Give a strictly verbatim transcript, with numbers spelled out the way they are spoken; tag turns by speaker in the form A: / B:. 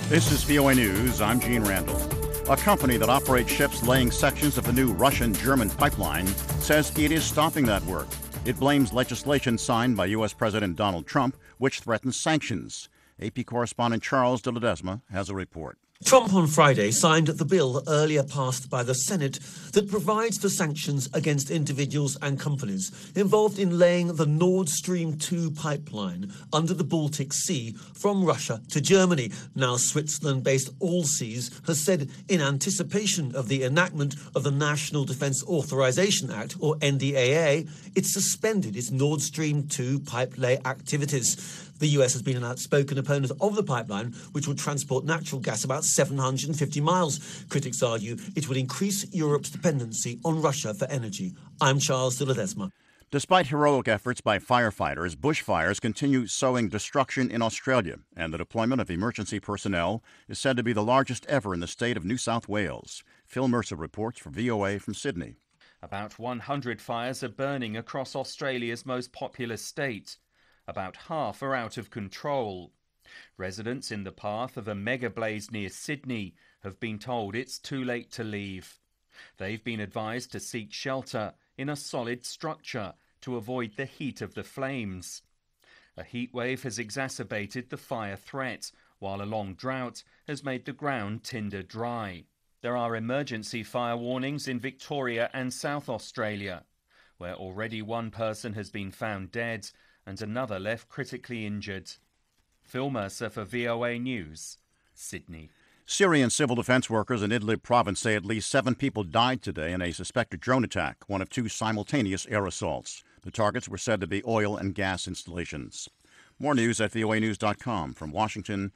A: This is V O A News. I'm Gene Randall. A company that operates ships laying sections of the new Russian-German pipeline says it is stopping that work. It blames legislation signed by U S President Donald Trump, which threatens sanctions. A P correspondent Charles de Ledesma has a report.
B: Trump on Friday signed the bill earlier passed by the Senate that provides for sanctions against individuals and companies involved in laying the Nord Stream two pipeline under the Baltic Sea from Russia to Germany. Now Switzerland-based Allseas has said in anticipation of the enactment of the National Defence Authorization Act, or N D A A, it suspended its Nord Stream two pipe lay activities. The U S has been an outspoken opponent of the pipeline, which would transport natural gas about seven hundred fifty miles. Critics argue it would increase Europe's dependency on Russia for energy. I'm Charles de Ledesma.
A: Despite heroic efforts by firefighters, bushfires continue sowing destruction in Australia, and the deployment of emergency personnel is said to be the largest ever in the state of New South Wales. Phil Mercer reports for V O A from Sydney.
C: About one hundred fires are burning across Australia's most populous state. About half are out of control. Residents in the path of a mega blaze near Sydney have been told it's too late to leave. They've been advised to seek shelter in a solid structure to avoid the heat of the flames. A heatwave has exacerbated the fire threat, while a long drought has made the ground tinder dry. There are emergency fire warnings in Victoria and South Australia, where already one person has been found dead and another left critically injured. Phil Mercer for V O A News, Sydney.
A: Syrian civil defense workers in Idlib province say at least seven people died today in a suspected drone attack, one of two simultaneous air assaults. The targets were said to be oil and gas installations. More news at V O A news dot com. From Washington,